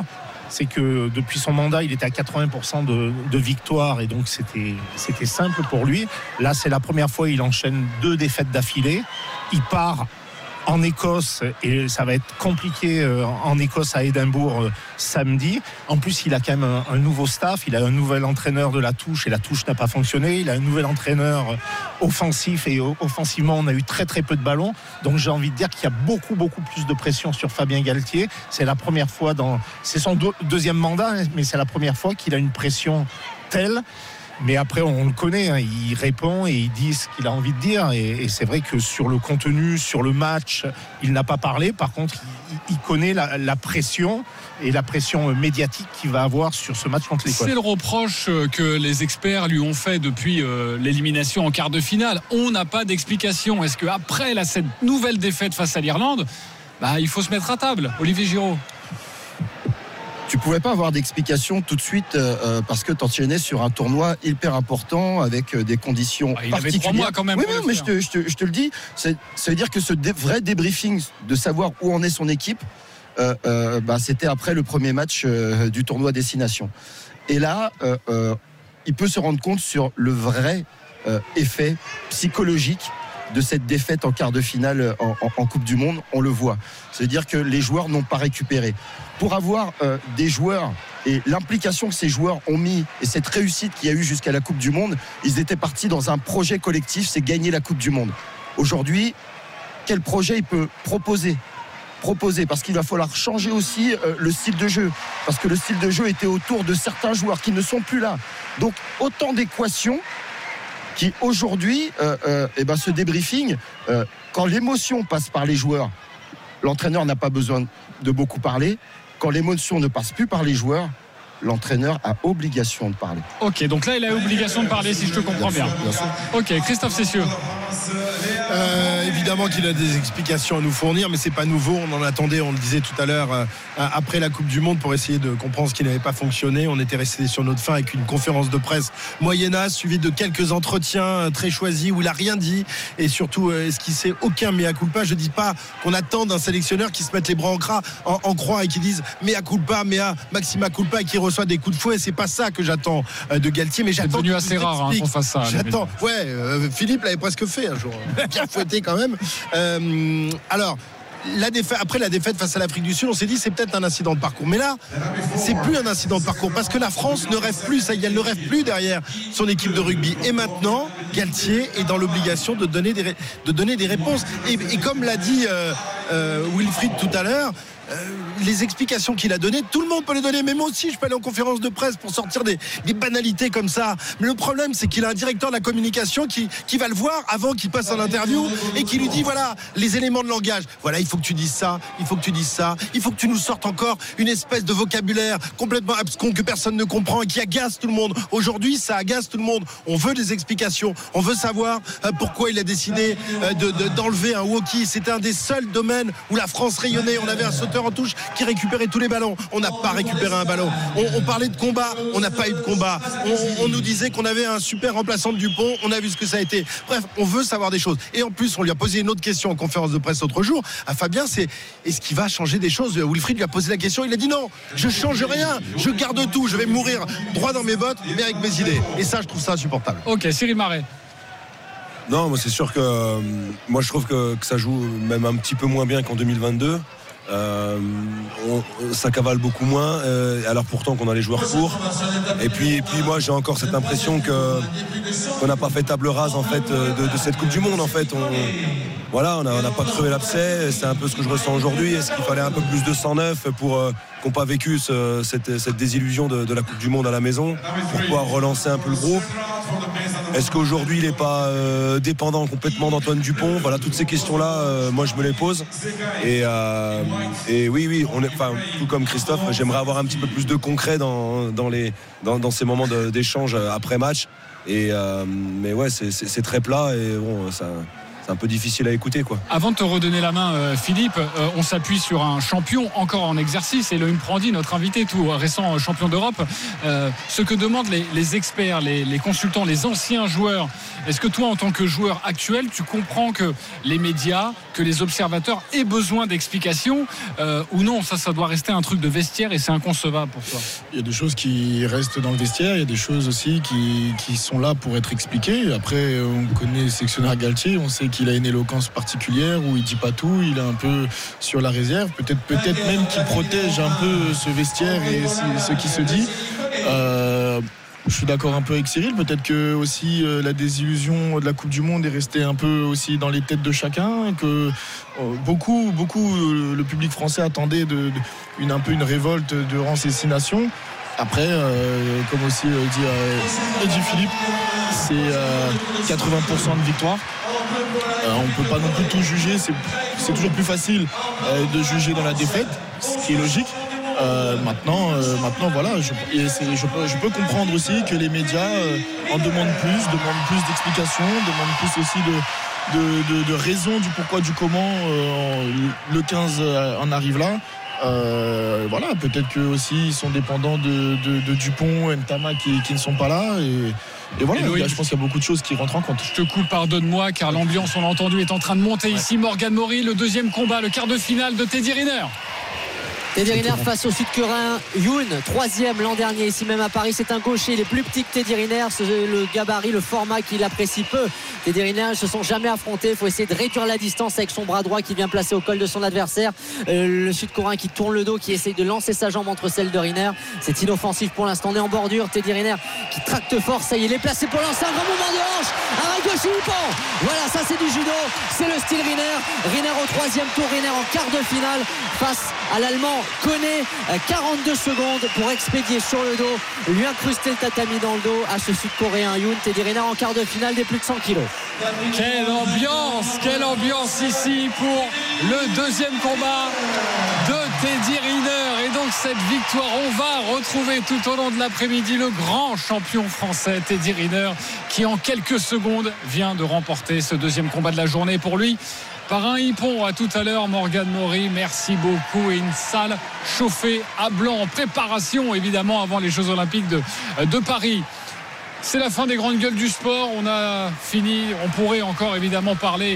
c'est que depuis son mandat, il était à 80% de victoires et donc c'était simple pour lui. Là, c'est la première fois, il enchaîne 2 défaites d'affilée. Il part en Écosse et ça va être compliqué en Écosse à Édimbourg samedi. En plus, il a quand même un nouveau staff, il a un nouvel entraîneur de la touche et la touche n'a pas fonctionné. Il a un nouvel entraîneur offensif et offensivement, on a eu très très peu de ballons. Donc j'ai envie de dire qu'il y a beaucoup plus de pression sur Fabien Galtier. C'est la première fois c'est son deuxième mandat, mais c'est la première fois qu'il a une pression telle. Mais après, on le connaît, hein, il répond et il dit ce qu'il a envie de dire. Et c'est vrai que sur le contenu, sur le match, il n'a pas parlé. Par contre, il connaît la pression et la pression médiatique qu'il va avoir sur ce match contre l'Écosse. C'est le reproche que les experts lui ont fait depuis l'élimination en quart de finale. On n'a pas d'explication. Est-ce qu'après cette nouvelle défaite face à l'Irlande, il faut se mettre à table, Olivier Giraud? Tu pouvais pas avoir d'explication tout de suite parce que t'enchaînais sur un tournoi hyper important avec des conditions particulières. Il avait 3 mois quand même. Oui, mais je te le dis, ça veut dire que ce vrai débriefing de savoir où en est son équipe, c'était après le premier match du tournoi Destination. Et là, il peut se rendre compte sur le vrai effet psychologique de cette défaite en quart de finale en Coupe du Monde. On le voit. C'est-à-dire que les joueurs n'ont pas récupéré. Pour avoir des joueurs et l'implication que ces joueurs ont mis et cette réussite qu'il y a eu jusqu'à la Coupe du Monde, ils étaient partis dans un projet collectif, c'est gagner la Coupe du Monde. Aujourd'hui, quel projet il peut proposer, parce qu'il va falloir changer aussi le style de jeu, parce que le style de jeu était autour de certains joueurs qui ne sont plus là. Donc autant d'équations qui aujourd'hui, ce débriefing, quand l'émotion passe par les joueurs, l'entraîneur n'a pas besoin de beaucoup parler. Quand l'émotion ne passe plus par les joueurs, l'entraîneur a obligation de parler. Ok, donc là il a obligation de parler, si je te comprends bien. Ok, Christophe Cessieux. Évidemment qu'il a des explications à nous fournir, mais c'est pas nouveau. On en attendait, on le disait tout à l'heure, après la Coupe du Monde, pour essayer de comprendre ce qui n'avait pas fonctionné. On était resté sur notre faim avec une conférence de presse moyennasse, suivie de quelques entretiens très choisis où il a rien dit et surtout esquissé aucun mea culpa. Je dis pas qu'on attend d'un sélectionneur qui se mette les bras en croix et qui dise mea culpa, mea maxima culpa et qui reçoit des coups de fouet. C'est pas ça que j'attends de Galtier, mais j'attends. C'est devenu assez rare qu'on fasse ça. J'attends. Philippe l'avait presque fait un jour. Bien fouetté quand même. Alors, après la défaite face à l'Afrique du Sud, on s'est dit c'est peut-être un incident de parcours. Mais là, c'est plus un incident de parcours parce que la France ne rêve plus, ça y est, elle ne rêve plus derrière son équipe de rugby. Et maintenant, Galtier est dans l'obligation de donner des réponses. Et comme l'a dit Wilfried tout à l'heure, les explications qu'il a données, tout le monde peut les donner, mais moi aussi je peux aller en conférence de presse pour sortir des banalités comme ça. Mais le problème, c'est qu'il a un directeur de la communication qui va le voir avant qu'il passe en interview et qui lui dit voilà les éléments de langage, voilà, il faut que tu dises ça, il faut que tu dises ça, il faut que tu nous sortes encore une espèce de vocabulaire complètement abscon que personne ne comprend et qui agace tout le monde. Aujourd'hui, ça agace tout le monde. On veut des explications, on veut savoir pourquoi il a décidé d'enlever un walkie. C'était un des seuls domaines où la France rayonnait. On avait un sauteur en touche qui récupérait tous les ballons. On n'a pas récupéré un ballon. On parlait de combat, on n'a pas eu de combat. On nous disait qu'on avait un super remplaçant de Dupont, on a vu ce que ça a été. Bref, on veut savoir des choses. Et en plus, on lui a posé une autre question en conférence de presse l'autre jour à Fabien, c'est est-ce qu'il va changer des choses? Wilfried lui a posé la question, il a dit non, je change rien, je garde tout, je vais mourir droit dans mes bottes, mais avec mes idées. Et ça, je trouve ça insupportable. Ok, Cyril Marais. Non, moi c'est sûr que moi je trouve que ça joue même un petit peu moins bien qu'en 2022. Ça cavale beaucoup moins alors pourtant qu'on a les joueurs pour et puis moi j'ai encore cette impression qu'on n'a pas fait table rase en fait de cette Coupe du Monde en fait. On n'a pas crevé l'abcès, c'est un peu ce que je ressens aujourd'hui. Est-ce qu'il fallait un peu plus de 109 pour qui n'ont pas vécu cette désillusion de la Coupe du Monde à la maison pour pouvoir relancer un peu le groupe? Est-ce qu'aujourd'hui il n'est pas dépendant complètement d'Antoine Dupont? Voilà, toutes ces questions-là, moi je me les pose. Et oui, tout comme Christophe, j'aimerais avoir un petit peu plus de concret dans ces moments d'échange après match. Mais ouais, c'est très plat et bon, c'est un peu difficile à écouter, quoi. Avant de te redonner la main, Philippe, on s'appuie sur un champion encore en exercice, Elohim Prandi, notre invité, tout récent champion d'Europe. Ce que demandent les experts, les consultants, les anciens joueurs, est-ce que toi, en tant que joueur actuel, tu comprends que les médias, que les observateurs aient besoin d'explications ou non? Ça doit rester un truc de vestiaire et c'est inconcevable pour toi. Il y a des choses qui restent dans le vestiaire, il y a des choses aussi qui sont là pour être expliquées. Après, on connaît le sélectionneur Galtier, on sait qu'il a une éloquence particulière où il dit pas tout, il est un peu sur la réserve, peut-être même qu'il protège un peu ce vestiaire et ce qui se dit. Je suis d'accord un peu avec Cyril, peut-être que aussi la désillusion de la Coupe du Monde est restée un peu aussi dans les têtes de chacun, que beaucoup le public français attendait un peu une révolte durant ces 6 nations. Après, comme aussi dit Philippe, c'est 80% de victoire. On ne peut pas non plus tout juger, c'est toujours plus facile de juger dans la défaite, ce qui est logique. Maintenant, voilà, je peux comprendre aussi que les médias en demandent plus d'explications, demandent plus aussi de raisons du pourquoi, du comment le 15 en arrive là. Voilà, peut-être qu'eux aussi ils sont dépendants de Dupont et Ntama qui ne sont pas là et voilà, je pense qu'il y a beaucoup de choses qui rentrent en compte. Je te coupe, pardonne-moi, car l'ambiance, on l'a entendu, est en train de monter ici. Morgan Mori, le deuxième combat, le quart de finale de Teddy Riner. Teddy Riner face au Sud-Coréen Yoon, 3e l'an dernier ici même à Paris. C'est un gaucher, il est plus petit que Teddy Riner, le gabarit, le format qu'il apprécie peu. Teddy Riner, ils se sont jamais affrontés, il faut essayer de réduire la distance avec son bras droit qui vient placer au col de son adversaire. Le Sud-Coréen qui tourne le dos, qui essaye de lancer sa jambe entre celles de Riner. C'est inoffensif pour l'instant, on est en bordure. Teddy Riner qui tracte fort, ça y est, il est placé pour lancer un grand mouvement de hanche. Aragoshi Ippon, voilà, ça c'est du judo, c'est le style Riner. Riner au 3e tour, Riner en quart de finale face à l'Allemand Koné. 42 secondes pour expédier sur le dos, lui incruster le tatami dans le dos à ce Sud-Coréen Yoon. Teddy Riner en quart de finale des plus de 100 kilos. Quelle ambiance ici pour le deuxième combat de Teddy Riner. Et donc cette victoire, on va retrouver tout au long de l'après-midi le grand champion français Teddy Riner qui en quelques secondes vient de remporter ce deuxième combat de la journée pour lui. Par un hippon. À tout à l'heure, Morgan Mori, merci beaucoup. Et une salle chauffée à blanc en préparation évidemment avant les Jeux Olympiques de Paris. C'est la fin des grandes gueules du sport. On a fini. On pourrait encore évidemment parler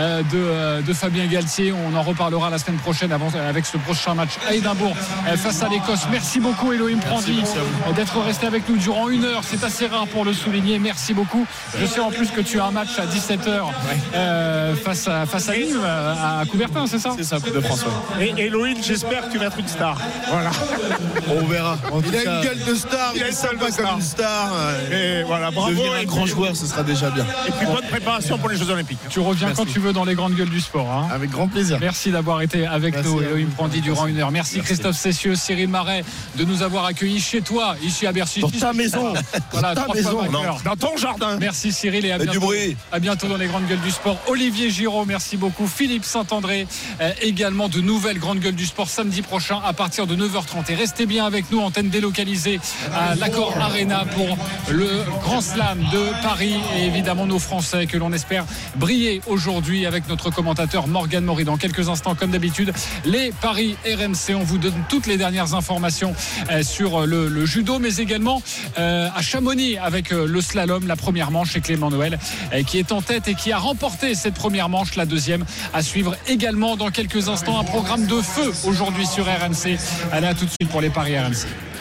de Fabien Galtier. On en reparlera la semaine prochaine avec ce prochain match à Édimbourg face à l'Écosse. Merci beaucoup Elohim Prandi d'être resté avec nous durant 1 heure. C'est assez rare pour le souligner. Merci beaucoup. Je sais en plus que tu as un match à 17h face à Nîmes, à Coubertin, c'est ça? C'est ça, Coupe de France. Et Elohim, j'espère que tu vas être une star. Voilà. On verra. Il a une gueule de star. Il est sympa comme une star. Et voilà, bravo. Devenir un grand joueur, ce sera déjà bien. Et puis bonne préparation pour les Jeux Olympiques. Tu reviens quand tu veux dans les grandes gueules du sport. Hein. Avec grand plaisir. Merci d'avoir été avec nous, Elohim Prandi, durant 1 heure. Merci Christophe Cessieux, Cyril Marais, de nous avoir accueillis chez toi, ici à Bercy. Dans ta maison. Voilà, dans ta maison. Dans ton jardin. Merci Cyril et à bientôt dans les grandes gueules du sport. Olivier Giraud, merci beaucoup. Philippe Saint-André, également de nouvelles grandes gueules du sport samedi prochain à partir de 9h30. Et restez bien avec nous, antenne délocalisée à l'Accor Arena pour le Grand Slam de Paris et évidemment nos Français que l'on espère briller aujourd'hui avec notre commentateur Morgan Mori. Dans quelques instants, comme d'habitude, les paris RMC. On vous donne toutes les dernières informations sur le judo, mais également à Chamonix avec le slalom, la première manche, et Clément Noël qui est en tête et qui a remporté cette première manche. La deuxième à suivre également dans quelques instants. Un programme de feu aujourd'hui sur RMC. Allez, à tout de suite pour les paris RMC.